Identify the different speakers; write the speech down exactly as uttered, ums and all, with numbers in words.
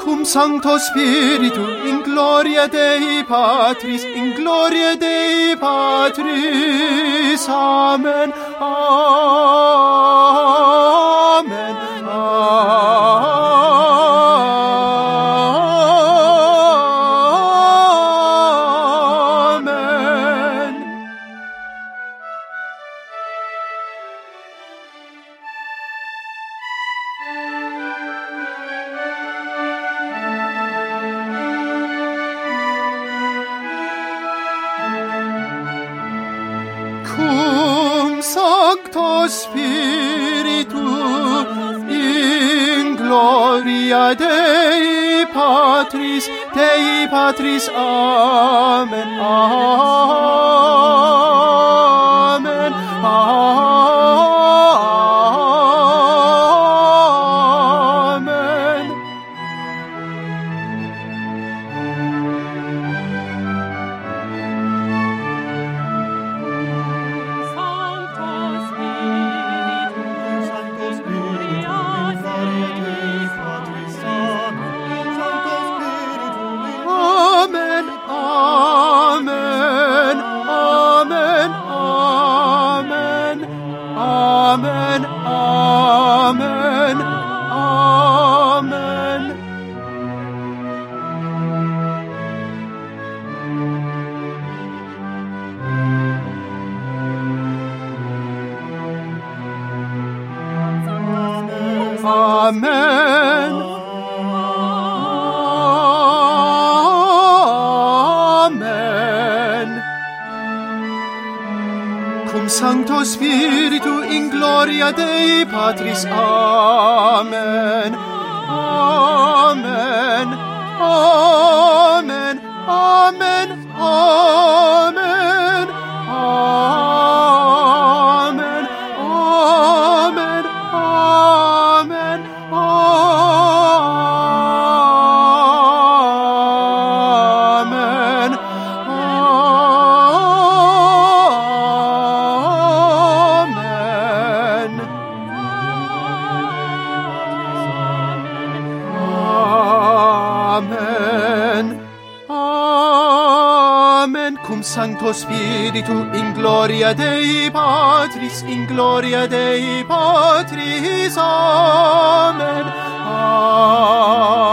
Speaker 1: Cum Sancto Spiritu, in gloria Dei Patris, in gloria Dei Patris. Amen. Amen. Amen. Cum Sancto Spiritu, in gloria Dei Patris, Dei Patris. Amen. Amen. Amen. Amen, amen, amen, amen, amen, amen, amen. Amen. Cum Sancto Spiritu, in gloria Dei Patris. Amen. Amen. Amen. Amen. Amen. Amen. Amen. Amen. Amen. Amen. Amen. Cum Sancto Spiritu, in gloria Dei Patris, in gloria Dei Patris. Amen. Amen.